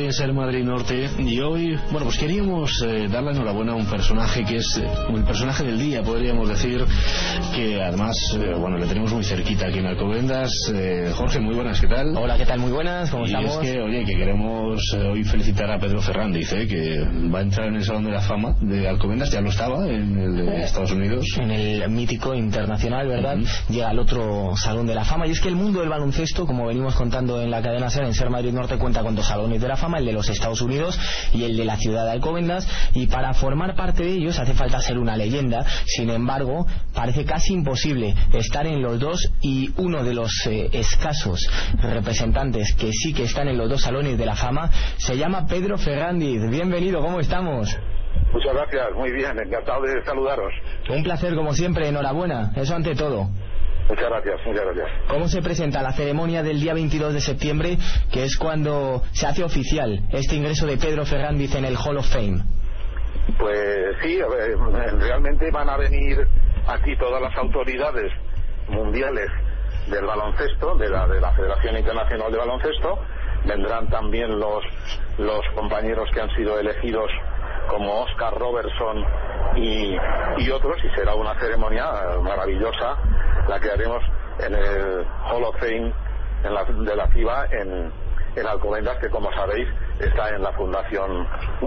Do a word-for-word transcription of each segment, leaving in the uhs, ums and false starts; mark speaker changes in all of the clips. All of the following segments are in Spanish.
Speaker 1: es el Madrid Norte y hoy, bueno, pues queríamos eh, dar la enhorabuena a un personaje que es eh, el personaje del día, podríamos decir, que además, eh, bueno, le tenemos muy cerquita aquí en Alcobendas. Eh, Jorge, muy buenas, ¿qué tal?
Speaker 2: Hola, ¿qué tal? Muy buenas, ¿cómo
Speaker 1: y
Speaker 2: estamos?
Speaker 1: Y es que, oye, que queremos eh, hoy felicitar a Pedro Ferrandiz, eh, que va a entrar en el Salón de la Fama de Alcobendas, ya lo estaba en el de Estados Unidos.
Speaker 2: En el mítico internacional, ¿verdad?
Speaker 1: Uh-huh.
Speaker 2: Llega al otro Salón de la Fama. Y es que el mundo del baloncesto, como venimos contando en la cadena SER, en SER Madrid Norte, cuenta con dos salones de la fama, el de los Estados Unidos y el de la ciudad de Alcobendas, y para formar parte de ellos hace falta ser una leyenda. Sin embargo, parece casi imposible estar en los dos, y uno de los eh, escasos representantes que sí que están en los dos salones de la fama se llama Pedro Ferrandiz. Bienvenido, ¿cómo estamos?
Speaker 3: Muchas gracias, muy bien, encantado de saludaros.
Speaker 2: Un placer como siempre, enhorabuena, eso ante todo.
Speaker 3: Muchas gracias, muchas gracias.
Speaker 2: ¿Cómo se presenta la ceremonia del día veintidós de septiembre, que es cuando se hace oficial este ingreso de Pedro Ferrandiz en el Hall of Fame?
Speaker 3: Pues sí, a ver, realmente van a venir aquí todas las autoridades mundiales del baloncesto, de la, de la Federación Internacional de Baloncesto. Vendrán también los, los compañeros que han sido elegidos como Oscar Robertson y, y otros, y será una ceremonia maravillosa la que haremos en el Hall of Fame en la, de la FIBA en, en Alcobendas, que como sabéis está en la fundación.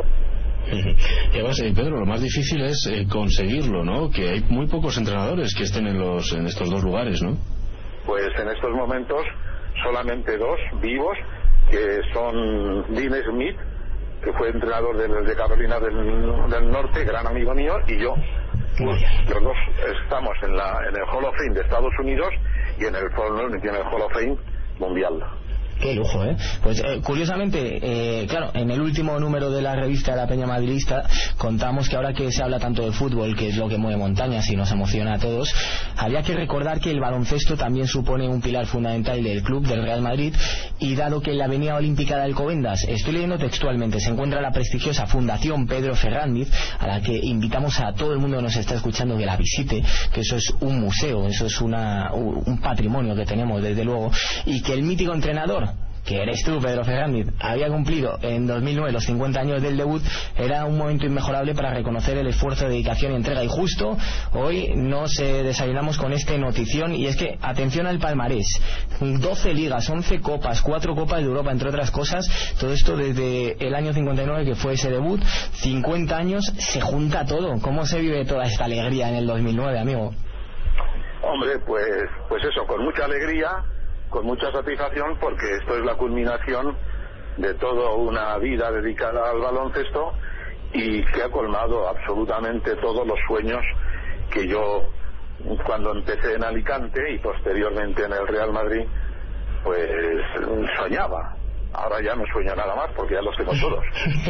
Speaker 1: Y además, eh, Pedro, lo más difícil es eh, conseguirlo, ¿no? Que hay muy pocos entrenadores que estén en los en estos dos lugares, ¿no?
Speaker 3: Pues en estos momentos solamente dos vivos, que son Dean Smith, que fue entrenador de, de Carolina del, del Norte, gran amigo mío, y yo. Pues, los dos estamos en, la, en el Hall of Fame de Estados Unidos y en el, en el Hall of Fame mundial.
Speaker 2: Qué lujo, ¿eh? Pues eh, curiosamente, eh, claro, en el último número de la revista de la Peña Madridista contamos que ahora que se habla tanto de fútbol, que es lo que mueve montañas y nos emociona a todos, había que recordar que el baloncesto también supone un pilar fundamental del club, del Real Madrid, y dado que en la Avenida Olímpica de Alcobendas, estoy leyendo textualmente, se encuentra la prestigiosa Fundación Pedro Ferrandiz, a la que invitamos a todo el mundo que nos está escuchando que la visite, que eso es un museo, eso es una, un patrimonio que tenemos desde luego, y que el mítico entrenador, que eres tú, Pedro Ferrandiz, había cumplido en dos mil nueve los cincuenta años del debut, era un momento inmejorable para reconocer el esfuerzo, dedicación y entrega. Y justo hoy nos eh, desayunamos con esta notición, y es que, atención al palmarés, doce ligas, once copas, cuatro copas de Europa, entre otras cosas, todo esto desde el año cincuenta y nueve, que fue ese debut, cincuenta años, se junta todo. ¿Cómo se vive toda esta alegría en el dos mil nueve, amigo?
Speaker 3: Hombre, pues, pues eso, con mucha alegría, con mucha satisfacción, porque esto es la culminación de toda una vida dedicada al baloncesto y que ha colmado absolutamente todos los sueños que yo, cuando empecé en Alicante y posteriormente en el Real Madrid, pues soñaba. Ahora ya no sueño nada más porque ya los tengo todos.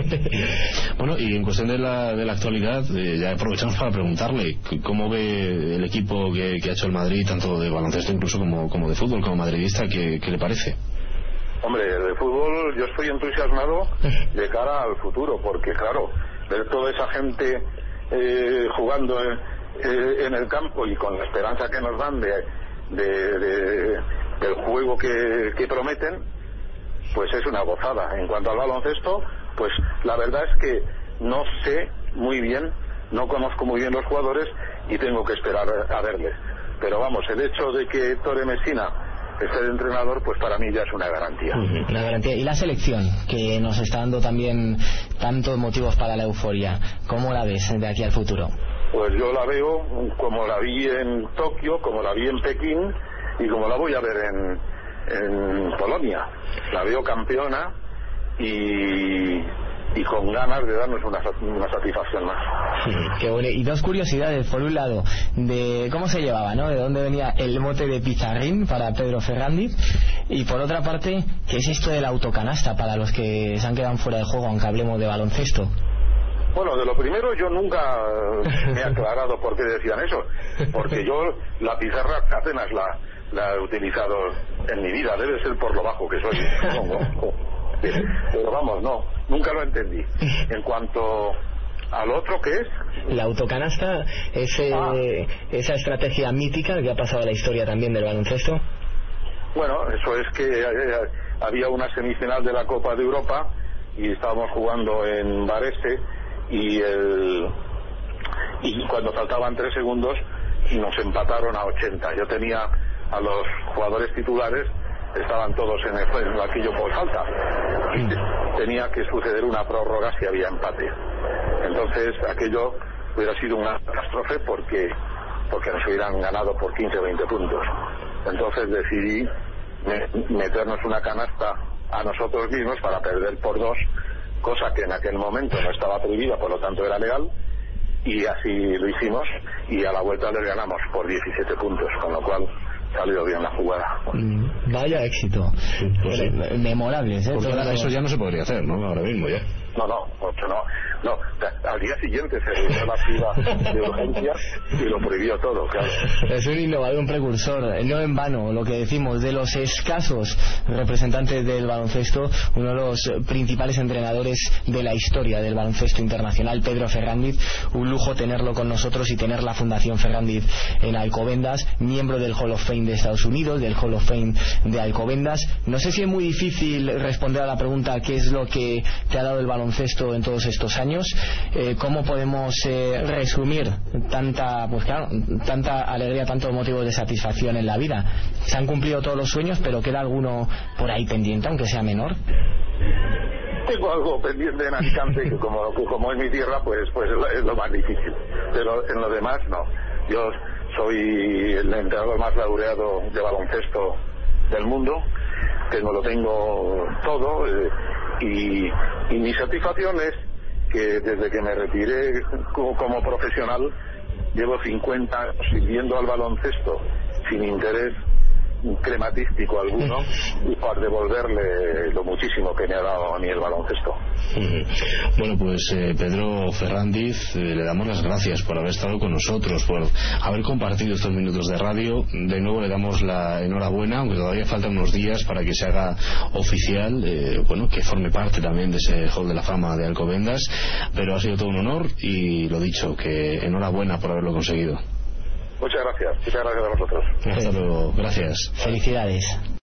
Speaker 1: Bueno, y en cuestión de la, de la actualidad, eh, ya aprovechamos para preguntarle cómo ve el equipo que, que ha hecho el Madrid, tanto de baloncesto incluso como, como de fútbol, como madridista, ¿qué, qué le parece?
Speaker 3: Hombre, de fútbol yo estoy entusiasmado de cara al futuro, porque claro, ver toda esa gente eh, jugando en, eh, en el campo y con la esperanza que nos dan de, de, de del juego que, que prometen, pues es una gozada. En cuanto al baloncesto, pues la verdad es que no sé muy bien, no conozco muy bien los jugadores y tengo que esperar a verles. Pero vamos, el hecho de que Ettore Messina esté de entrenador, pues para mí ya es una garantía.
Speaker 2: Uh-huh. Una garantía. Y la selección, que nos está dando también tantos motivos para la euforia, ¿cómo la ves de aquí al futuro?
Speaker 3: Pues yo la veo como la vi en Tokio, como la vi en Pekín y como la voy a ver en en Polonia. La veo campeona y, y con ganas de darnos una, una satisfacción más.
Speaker 2: Sí, qué bueno. Y dos curiosidades: por un lado, de cómo se llevaba, ¿no? De dónde venía el mote de pizarrín para Pedro Ferrandiz, y por otra parte, ¿qué es esto de la autocanasta para los que se han quedado fuera de juego, aunque hablemos de baloncesto?
Speaker 3: Bueno, de lo primero yo nunca me he aclarado por qué decían eso, porque yo la pizarra apenas la la he utilizado en mi vida, debe ser por lo bajo que soy, supongo. Pero vamos, no, nunca lo entendí. En cuanto al otro, ¿qué es?
Speaker 2: La autocanasta, ese, ah. esa estrategia mítica que ha pasado a la historia también del baloncesto.
Speaker 3: Bueno, eso es que había una semifinal de la Copa de Europa y estábamos jugando en Varese y el y cuando faltaban tres segundos nos empataron a ochenta. Yo tenía a los jugadores titulares, estaban todos en el, en el banquillo por falta. Tenía que suceder una prórroga si había empate. Entonces aquello hubiera sido una catástrofe porque porque nos hubieran ganado por quince o veinte puntos. Entonces decidí meternos una canasta a nosotros mismos para perder por dos, cosa que en aquel momento no estaba prohibida, por lo tanto era legal, y así lo hicimos, y a la vuelta les ganamos por diecisiete puntos, con lo cual salió bien la jugada.
Speaker 2: Mm, vaya éxito.
Speaker 1: Pues sí.
Speaker 2: Memorables, ¿eh?
Speaker 1: Porque ahora eso ya no se podría hacer, ¿no? Ahora mismo ya.
Speaker 3: No, no, ocho no. No, al día siguiente se reunió la fila de urgencia y lo prohibió todo, claro.
Speaker 2: Es un innovador, un precursor, no en vano, lo que decimos, de los escasos representantes del baloncesto, uno de los principales entrenadores de la historia del baloncesto internacional, Pedro Ferrandiz. Un lujo tenerlo con nosotros y tener la Fundación Ferrandiz en Alcobendas, miembro del Hall of Fame de Estados Unidos, del Hall of Fame de Alcobendas. No sé si es muy difícil responder a la pregunta ¿qué es lo que te ha dado el baloncesto en todos estos años? Eh, ¿Cómo podemos eh, resumir tanta, pues claro, tanta alegría, tantos motivos de satisfacción en la vida? Se han cumplido todos los sueños, pero queda alguno por ahí pendiente, aunque sea menor.
Speaker 3: Tengo algo pendiente en Alicante que como, que como es mi tierra, pues pues es lo, es lo más difícil, pero en lo demás no. Yo soy el entrenador más laureado de baloncesto del mundo, tengo lo tengo todo, eh, y, y mi satisfacción es que desde que me retiré como, como profesional llevo cincuenta años sirviendo al baloncesto sin interés crematístico alguno y para devolverle lo muchísimo que me ha dado a mí el baloncesto.
Speaker 1: Uh-huh. Bueno, pues eh, Pedro Ferrandiz, eh, le damos las gracias por haber estado con nosotros, por haber compartido estos minutos de radio. De nuevo le damos la enhorabuena, aunque todavía faltan unos días para que se haga oficial, eh, bueno, que forme parte también de ese Hall de la Fama de Alcobendas, pero ha sido todo un honor y lo dicho, que enhorabuena por haberlo conseguido.
Speaker 3: Muchas gracias, muchas gracias a vosotros.
Speaker 1: Hasta luego, gracias.
Speaker 2: Felicidades.